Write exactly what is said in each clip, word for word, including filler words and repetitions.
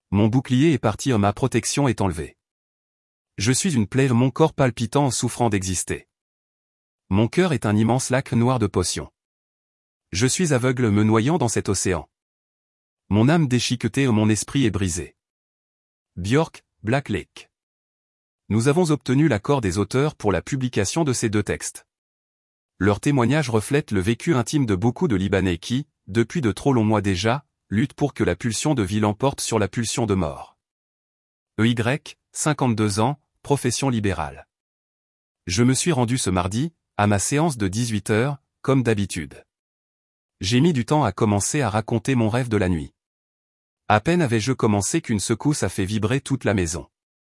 Mon bouclier est parti et ma protection est enlevée. Je suis une plaie, mon corps palpitant en souffrant d'exister. Mon cœur est un immense lac noir de potions. Je suis aveugle me noyant dans cet océan. Mon âme déchiquetée et mon esprit est brisé. Björk, Black Lake. Nous avons obtenu l'accord des auteurs pour la publication de ces deux textes. Leurs témoignages reflètent le vécu intime de beaucoup de Libanais qui, depuis de trop longs mois déjà, luttent pour que la pulsion de vie l'emporte sur la pulsion de mort. E Y, cinquante-deux ans, profession libérale. Je me suis rendu ce mardi, à ma séance de dix-huit heures, comme d'habitude. J'ai mis du temps à commencer à raconter mon rêve de la nuit. À peine avais-je commencé qu'une secousse a fait vibrer toute la maison.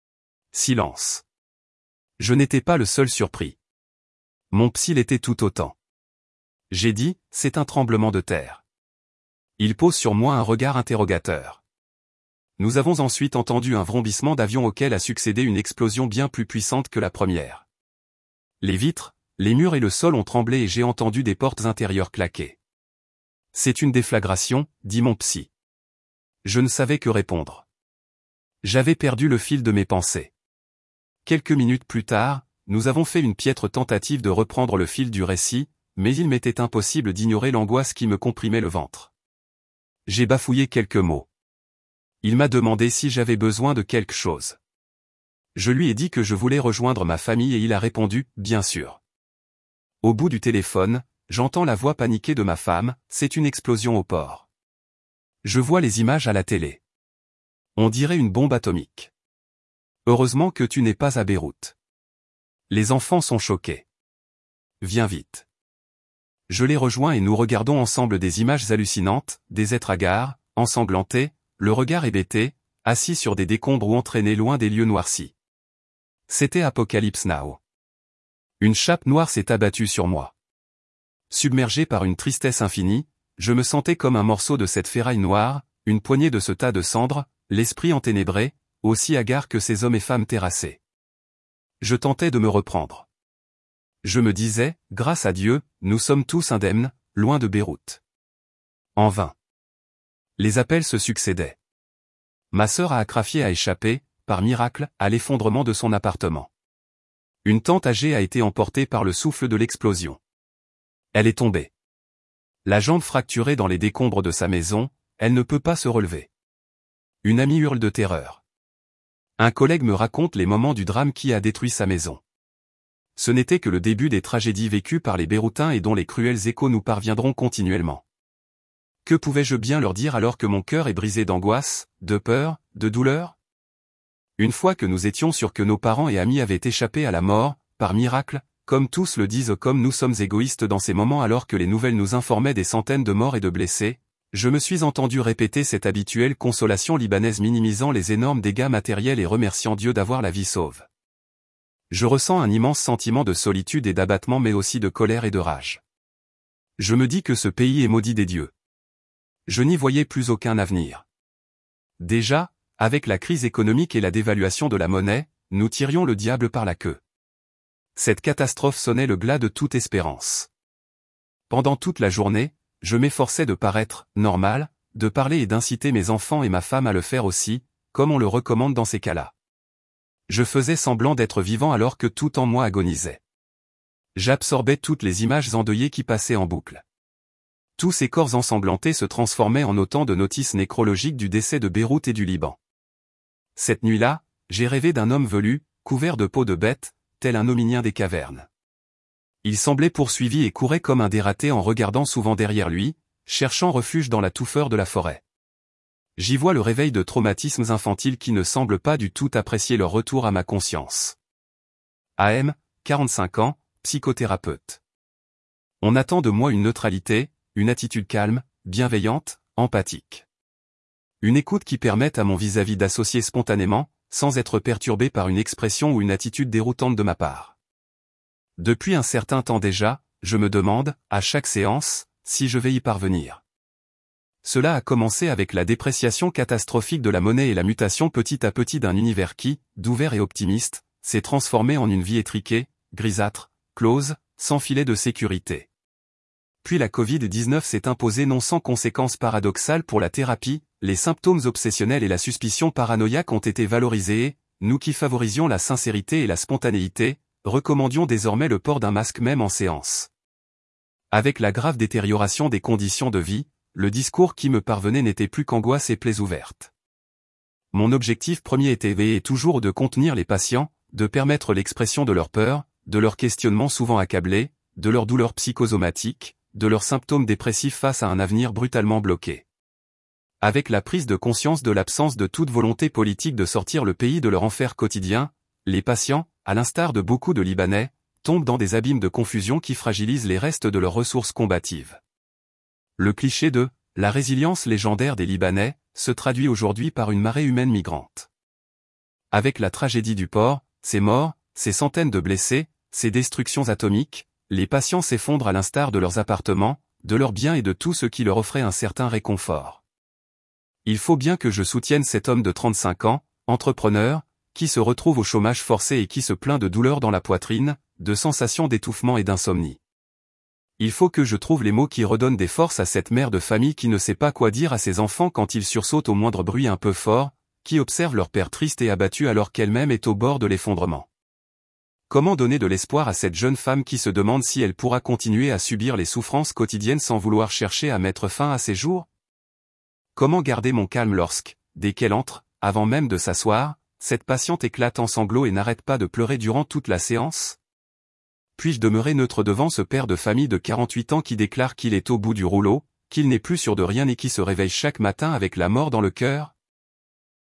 Silence. Je n'étais pas le seul surpris. Mon psy l'était tout autant. J'ai dit, c'est un tremblement de terre. Il pose sur moi un regard interrogateur. Nous avons ensuite entendu un vrombissement d'avion auquel a succédé une explosion bien plus puissante que la première. Les vitres, les murs et le sol ont tremblé et j'ai entendu des portes intérieures claquer. C'est une déflagration, dit mon psy. Je ne savais que répondre. J'avais perdu le fil de mes pensées. Quelques minutes plus tard, nous avons fait une piètre tentative de reprendre le fil du récit, mais il m'était impossible d'ignorer l'angoisse qui me comprimait le ventre. J'ai bafouillé quelques mots. Il m'a demandé si j'avais besoin de quelque chose. Je lui ai dit que je voulais rejoindre ma famille et il a répondu, bien sûr. Au bout du téléphone, j'entends la voix paniquée de ma femme, c'est une explosion au port. Je vois les images à la télé. On dirait une bombe atomique. Heureusement que tu n'es pas à Beyrouth. Les enfants sont choqués. Viens vite. Je les rejoins et nous regardons ensemble des images hallucinantes, des êtres hagards, ensanglantés, le regard hébété, assis sur des décombres ou entraînés loin des lieux noircis. C'était Apocalypse Now. Une chape noire s'est abattue sur moi. Submergé par une tristesse infinie, je me sentais comme un morceau de cette ferraille noire, une poignée de ce tas de cendres, l'esprit enténébré, aussi hagard que ces hommes et femmes terrassés. Je tentais de me reprendre. Je me disais, grâce à Dieu, nous sommes tous indemnes, loin de Beyrouth. En vain. Les appels se succédaient. Ma sœur à Akrafieh a échappé, par miracle, à l'effondrement de son appartement. Une tante âgée a été emportée par le souffle de l'explosion. Elle est tombée. La jambe fracturée dans les décombres de sa maison, elle ne peut pas se relever. Une amie hurle de terreur. Un collègue me raconte les moments du drame qui a détruit sa maison. Ce n'était que le début des tragédies vécues par les Beyrouthins et dont les cruels échos nous parviendront continuellement. Que pouvais-je bien leur dire alors que mon cœur est brisé d'angoisse, de peur, de douleur? Une fois que nous étions sûrs que nos parents et amis avaient échappé à la mort, par miracle, comme tous le disent comme nous sommes égoïstes dans ces moments alors que les nouvelles nous informaient des centaines de morts et de blessés, je me suis entendu répéter cette habituelle consolation libanaise minimisant les énormes dégâts matériels et remerciant Dieu d'avoir la vie sauve. Je ressens un immense sentiment de solitude et d'abattement mais aussi de colère et de rage. Je me dis que ce pays est maudit des dieux. Je n'y voyais plus aucun avenir. Déjà, avec la crise économique et la dévaluation de la monnaie, nous tirions le diable par la queue. Cette catastrophe sonnait le glas de toute espérance. Pendant toute la journée, je m'efforçais de paraître normal, de parler et d'inciter mes enfants et ma femme à le faire aussi, comme on le recommande dans ces cas-là. Je faisais semblant d'être vivant alors que tout en moi agonisait. J'absorbais toutes les images endeuillées qui passaient en boucle. Tous ces corps ensanglantés se transformaient en autant de notices nécrologiques du décès de Beyrouth et du Liban. Cette nuit-là, j'ai rêvé d'un homme velu, couvert de peau de bête, tel un hominien des cavernes. Il semblait poursuivi et courait comme un dératé en regardant souvent derrière lui, cherchant refuge dans la touffeur de la forêt. J'y vois le réveil de traumatismes infantiles qui ne semblent pas du tout apprécier leur retour à ma conscience. A M, quarante-cinq ans, psychothérapeute. On attend de moi une neutralité, une attitude calme, bienveillante, empathique. Une écoute qui permette à mon vis-à-vis d'associer spontanément, sans être perturbé par une expression ou une attitude déroutante de ma part. Depuis un certain temps déjà, je me demande, à chaque séance, si je vais y parvenir. Cela a commencé avec la dépréciation catastrophique de la monnaie et la mutation petit à petit d'un univers qui, d'ouvert et optimiste, s'est transformé en une vie étriquée, grisâtre, close, sans filet de sécurité. Puis la covid dix-neuf s'est imposée non sans conséquences paradoxales pour la thérapie, les symptômes obsessionnels et la suspicion paranoïaque ont été valorisés et, nous qui favorisions la sincérité et la spontanéité, recommandions désormais le port d'un masque même en séance. Avec la grave détérioration des conditions de vie, le discours qui me parvenait n'était plus qu'angoisse et plaies ouvertes. Mon objectif premier était et est toujours de contenir les patients, de permettre l'expression de leurs peurs, de leurs questionnements souvent accablés, de leurs douleurs psychosomatiques, de leurs symptômes dépressifs face à un avenir brutalement bloqué. Avec la prise de conscience de l'absence de toute volonté politique de sortir le pays de leur enfer quotidien, les patients, à l'instar de beaucoup de Libanais, tombent dans des abîmes de confusion qui fragilisent les restes de leurs ressources combatives. Le cliché de « la résilience légendaire des Libanais » se traduit aujourd'hui par une marée humaine migrante. Avec la tragédie du port, ces morts, ces centaines de blessés, ces destructions atomiques, les patients s'effondrent à l'instar de leurs appartements, de leurs biens et de tout ce qui leur offrait un certain réconfort. Il faut bien que je soutienne cet homme de trente-cinq ans, entrepreneur, qui se retrouve au chômage forcé et qui se plaint de douleurs dans la poitrine, de sensations d'étouffement et d'insomnie. Il faut que je trouve les mots qui redonnent des forces à cette mère de famille qui ne sait pas quoi dire à ses enfants quand ils sursautent au moindre bruit un peu fort, qui observe leur père triste et abattu alors qu'elle-même est au bord de l'effondrement. Comment donner de l'espoir à cette jeune femme qui se demande si elle pourra continuer à subir les souffrances quotidiennes sans vouloir chercher à mettre fin à ses jours? Comment garder mon calme lorsque, dès qu'elle entre, avant même de s'asseoir, cette patiente éclate en sanglots et n'arrête pas de pleurer durant toute la séance? Puis-je demeurer neutre devant ce père de famille de quarante-huit ans qui déclare qu'il est au bout du rouleau, qu'il n'est plus sûr de rien et qui se réveille chaque matin avec la mort dans le cœur?